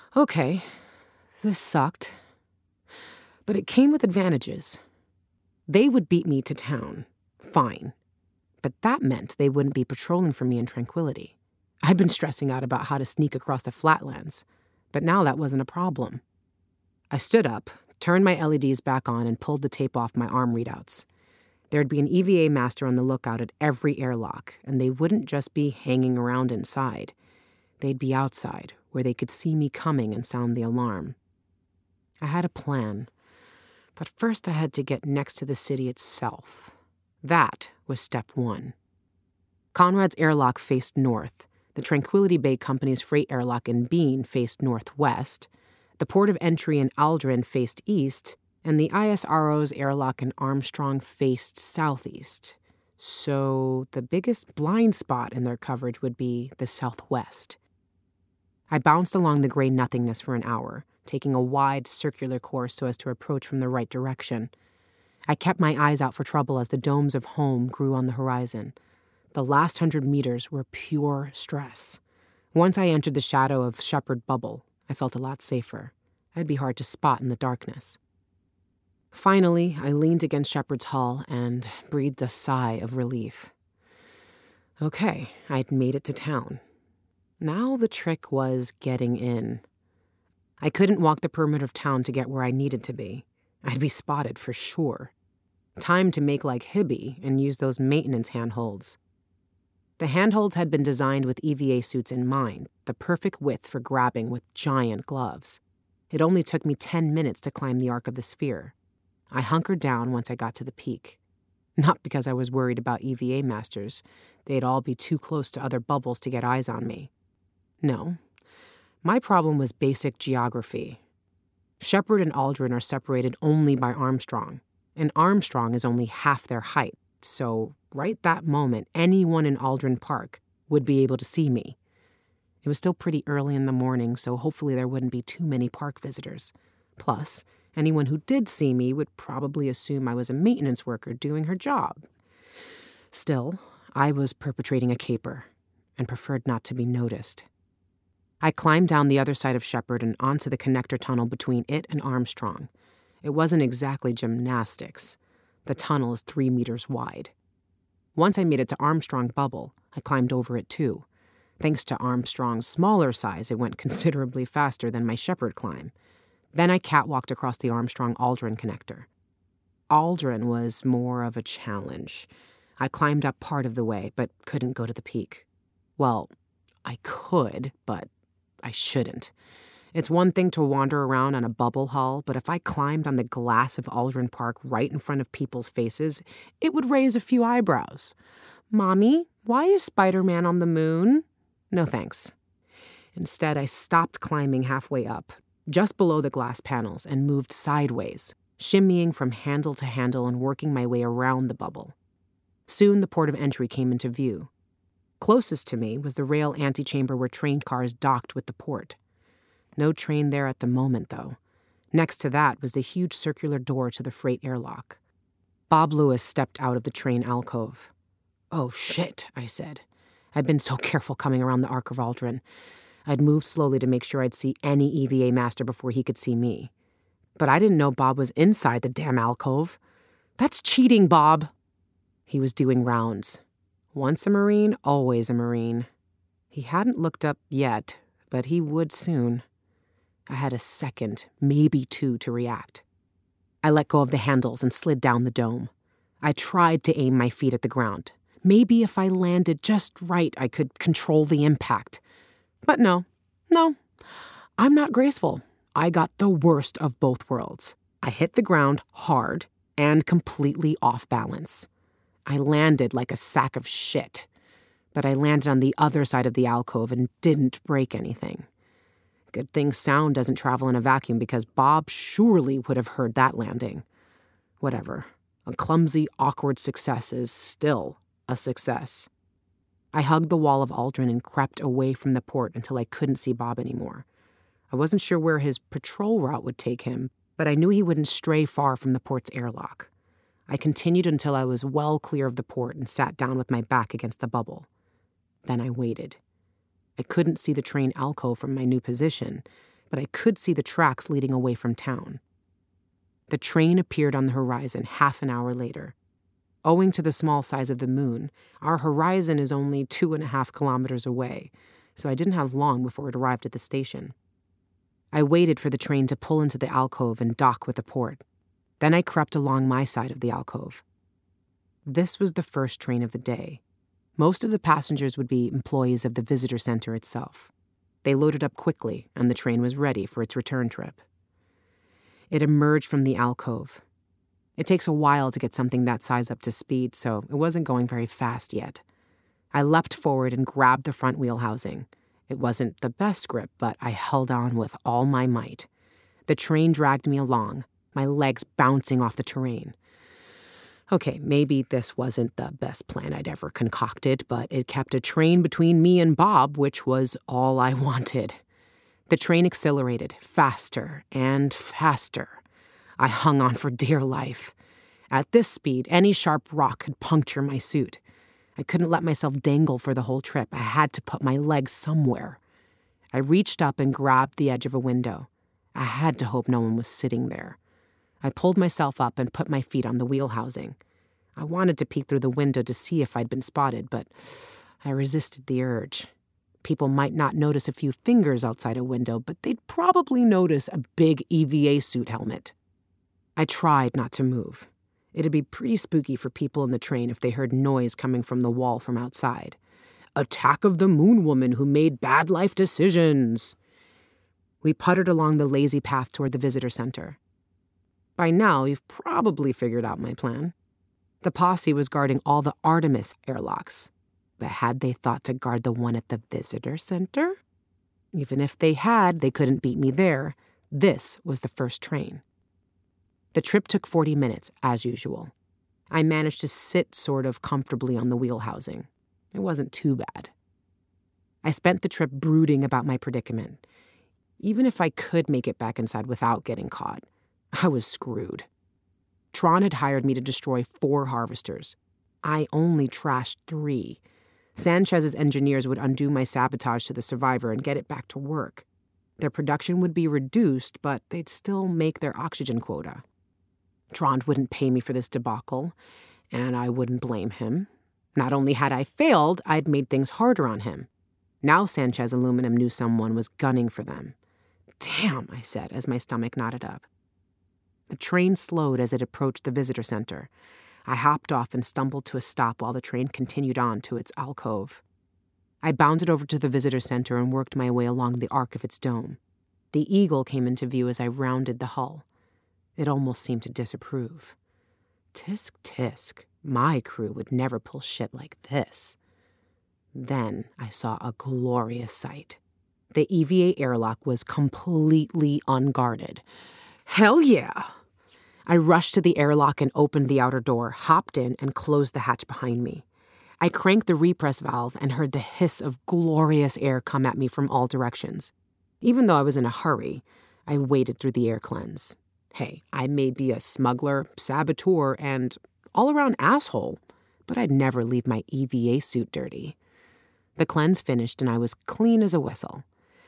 Okay, this sucked. But it came with advantages. They would beat me to town. Fine. But that meant they wouldn't be patrolling for me in Tranquility. I'd been stressing out about how to sneak across the flatlands, but now that wasn't a problem. I stood up, turned my LEDs back on, and pulled the tape off my arm readouts. There'd be an EVA master on the lookout at every airlock, and they wouldn't just be hanging around inside. They'd be outside, where they could see me coming and sound the alarm. I had a plan, but first I had to get next to the city itself. That was step one. Conrad's airlock faced north. The Tranquility Bay Company's freight airlock in Bean faced northwest. The port of entry in Aldrin faced east, and the ISRO's airlock in Armstrong faced southeast. So the biggest blind spot in their coverage would be the southwest. I bounced along the gray nothingness for an hour, taking a wide circular course so as to approach from the right direction. I kept my eyes out for trouble as the domes of home grew on the horizon. The last 100 meters were pure stress. Once I entered the shadow of Shepherd Bubble, I felt a lot safer. I'd be hard to spot in the darkness. Finally, I leaned against Shepherd's hull and breathed a sigh of relief. Okay, I'd made it to town. Now the trick was getting in. I couldn't walk the perimeter of town to get where I needed to be. I'd be spotted for sure. Time to make like Hibby and use those maintenance handholds. The handholds had been designed with EVA suits in mind, the perfect width for grabbing with giant gloves. It only took me 10 minutes to climb the arc of the sphere. I hunkered down once I got to the peak. Not because I was worried about EVA masters. They'd all be too close to other bubbles to get eyes on me. No. My problem was basic geography. Shepherd and Aldrin are separated only by Armstrong, and Armstrong is only half their height, so right that moment, anyone in Aldrin Park would be able to see me. It was still pretty early in the morning, so hopefully there wouldn't be too many park visitors. Plus, anyone who did see me would probably assume I was a maintenance worker doing her job. Still, I was perpetrating a caper, and preferred not to be noticed. I climbed down the other side of Shepherd and onto the connector tunnel between it and Armstrong. It wasn't exactly gymnastics. The tunnel is 3 meters wide. Once I made it to Armstrong Bubble, I climbed over it too. Thanks to Armstrong's smaller size, it went considerably faster than my Shepherd climb. Then I catwalked across the Armstrong-Aldrin connector. Aldrin was more of a challenge. I climbed up part of the way, but couldn't go to the peak. Well, I could, but I shouldn't. It's one thing to wander around on a bubble hull, but if I climbed on the glass of Aldrin Park right in front of people's faces, it would raise a few eyebrows. Mommy, why is Spider-Man on the moon? No thanks. Instead, I stopped climbing halfway up, just below the glass panels, and moved sideways, shimmying from handle to handle and working my way around the bubble. Soon the port of entry came into view. Closest to me was the rail antechamber where train cars docked with the port. No train there at the moment, though. Next to that was the huge circular door to the freight airlock. Bob Lewis stepped out of the train alcove. Oh, shit, I said. I'd been so careful coming around the arc of Aldrin. I'd moved slowly to make sure I'd see any EVA master before he could see me. But I didn't know Bob was inside the damn alcove. That's cheating, Bob. He was doing rounds. Once a Marine, always a Marine. He hadn't looked up yet, but he would soon. I had a second, maybe two, to react. I let go of the handles and slid down the dome. I tried to aim my feet at the ground. Maybe if I landed just right, I could control the impact. But no, I'm not graceful. I got the worst of both worlds. I hit the ground hard and completely off balance. I landed like a sack of shit, but I landed on the other side of the alcove and didn't break anything. Good thing sound doesn't travel in a vacuum because Bob surely would have heard that landing. Whatever. A clumsy, awkward success is still a success. I hugged the wall of Aldrin and crept away from the port until I couldn't see Bob anymore. I wasn't sure where his patrol route would take him, but I knew he wouldn't stray far from the port's airlock. I continued until I was well clear of the port and sat down with my back against the bubble. Then I waited. I couldn't see the train alcove from my new position, but I could see the tracks leading away from town. The train appeared on the horizon half an hour later. Owing to the small size of the moon, our horizon is only 2.5 kilometers away, so I didn't have long before it arrived at the station. I waited for the train to pull into the alcove and dock with the port. Then I crept along my side of the alcove. This was the first train of the day. Most of the passengers would be employees of the visitor center itself. They loaded up quickly, and the train was ready for its return trip. It emerged from the alcove. It takes a while to get something that size up to speed, so it wasn't going very fast yet. I leapt forward and grabbed the front wheel housing. It wasn't the best grip, but I held on with all my might. The train dragged me along, my legs bouncing off the terrain. Okay, maybe this wasn't the best plan I'd ever concocted, but it kept a train between me and Bob, which was all I wanted. The train accelerated faster and faster. I hung on for dear life. At this speed, any sharp rock could puncture my suit. I couldn't let myself dangle for the whole trip. I had to put my legs somewhere. I reached up and grabbed the edge of a window. I had to hope no one was sitting there. I pulled myself up and put my feet on the wheel housing. I wanted to peek through the window to see if I'd been spotted, but I resisted the urge. People might not notice a few fingers outside a window, but they'd probably notice a big EVA suit helmet. I tried not to move. It'd be pretty spooky for people in the train if they heard noise coming from the wall from outside. Attack of the Moon Woman who made bad life decisions. We puttered along the lazy path toward the visitor center. By now, you've probably figured out my plan. The posse was guarding all the Artemis airlocks. But had they thought to guard the one at the visitor center? Even if they had, they couldn't beat me there. This was the first train. The trip took 40 minutes, as usual. I managed to sit sort of comfortably on the wheel housing. It wasn't too bad. I spent the trip brooding about my predicament. Even if I could make it back inside without getting caught, I was screwed. Tron had hired me to destroy 4 harvesters. I only trashed 3. Sanchez's engineers would undo my sabotage to the Survivor and get it back to work. Their production would be reduced, but they'd still make their oxygen quota. Tron wouldn't pay me for this debacle, and I wouldn't blame him. Not only had I failed, I'd made things harder on him. Now Sanchez Aluminum knew someone was gunning for them. Damn, I said as my stomach knotted up. The train slowed as it approached the visitor center. I hopped off and stumbled to a stop while the train continued on to its alcove. I bounded over to the visitor center and worked my way along the arc of its dome. The Eagle came into view as I rounded the hull. It almost seemed to disapprove. Tisk, tisk, my crew would never pull shit like this. Then I saw a glorious sight. The EVA airlock was completely unguarded. Hell yeah! I rushed to the airlock and opened the outer door, hopped in, and closed the hatch behind me. I cranked the repress valve and heard the hiss of glorious air come at me from all directions. Even though I was in a hurry, I waded through the air cleanse. Hey, I may be a smuggler, saboteur, and all-around asshole, but I'd never leave my EVA suit dirty. The cleanse finished, and I was clean as a whistle.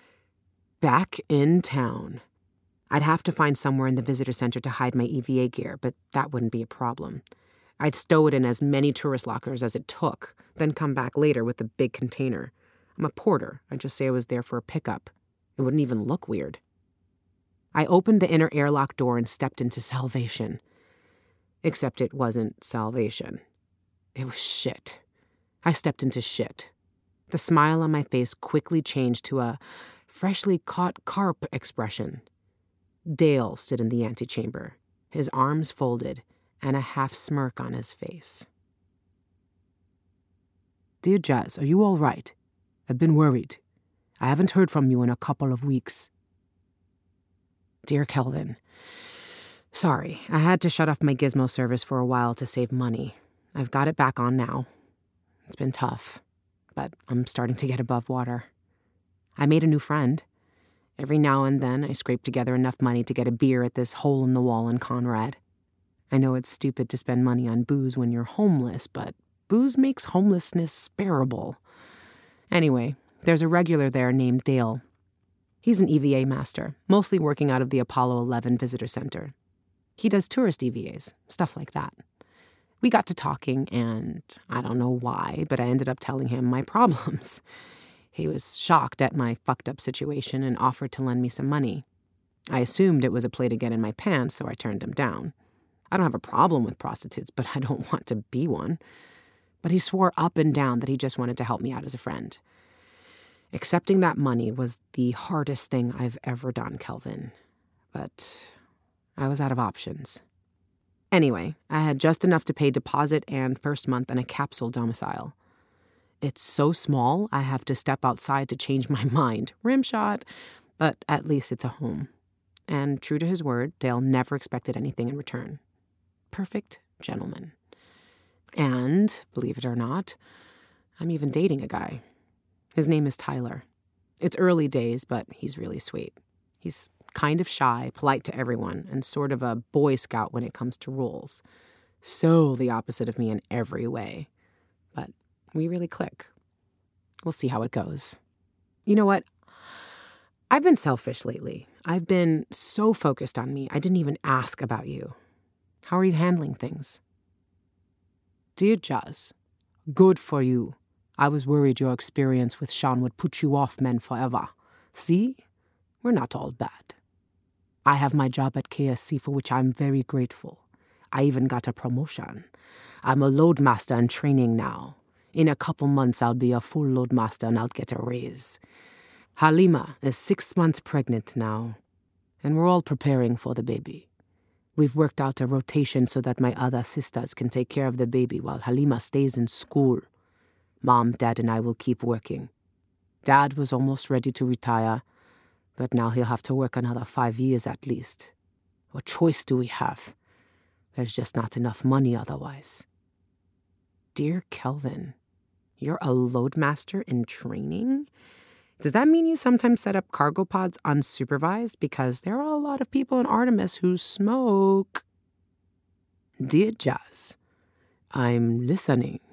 Back in town. I'd have to find somewhere in the visitor center to hide my EVA gear, but that wouldn't be a problem. I'd stow it in as many tourist lockers as it took, then come back later with a big container. I'm a porter. I'd just say I was there for a pickup. It wouldn't even look weird. I opened the inner airlock door and stepped into salvation. Except it wasn't salvation. It was shit. I stepped into shit. The smile on my face quickly changed to a freshly caught carp expression. Dale stood in the antechamber, his arms folded, and a half smirk on his face. Dear Jazz, are you all right? I've been worried. I haven't heard from you in a couple of weeks. Dear Kelvin, sorry, I had to shut off my Gizmo service for a while to save money. I've got it back on now. It's been tough, but I'm starting to get above water. I made a new friend. Every now and then, I scrape together enough money to get a beer at this hole-in-the-wall in Conrad. I know it's stupid to spend money on booze when you're homeless, but booze makes homelessness bearable. Anyway, there's a regular there named Dale. He's an EVA master, mostly working out of the Apollo 11 Visitor Center. He does tourist EVAs, stuff like that. We got to talking, and I don't know why, but I ended up telling him my problems. He was shocked at my fucked up situation and offered to lend me some money. I assumed it was a play to get in my pants, so I turned him down. I don't have a problem with prostitutes, but I don't want to be one. But he swore up and down that he just wanted to help me out as a friend. Accepting that money was the hardest thing I've ever done, Kelvin. But I was out of options. Anyway, I had just enough to pay deposit and first month in a capsule domicile. It's so small, I have to step outside to change my mind. Rimshot, but at least it's a home. And true to his word, Dale never expected anything in return. Perfect gentleman. And, believe it or not, I'm even dating a guy. His name is Tyler. It's early days, but he's really sweet. He's kind of shy, polite to everyone, and sort of a Boy Scout when it comes to rules. So the opposite of me in every way. But we really click. We'll see how it goes. You know what? I've been selfish lately. I've been so focused on me, I didn't even ask about you. How are you handling things? Dear Jazz, good for you. I was worried your experience with Sean would put you off men forever. See? We're not all bad. I have my job at KSC, for which I'm very grateful. I even got a promotion. I'm a loadmaster in training now. In a couple months, I'll be a full loadmaster and I'll get a raise. Halima is 6 months pregnant now, and we're all preparing for the baby. We've worked out a rotation so that my other sisters can take care of the baby while Halima stays in school. Mom, Dad, and I will keep working. Dad was almost ready to retire, but now he'll have to work another 5 years at least. What choice do we have? There's just not enough money otherwise. Dear Kelvin, you're a loadmaster in training? Does that mean you sometimes set up cargo pods unsupervised? Because there are a lot of people in Artemis who smoke. Dear Jazz, I'm listening.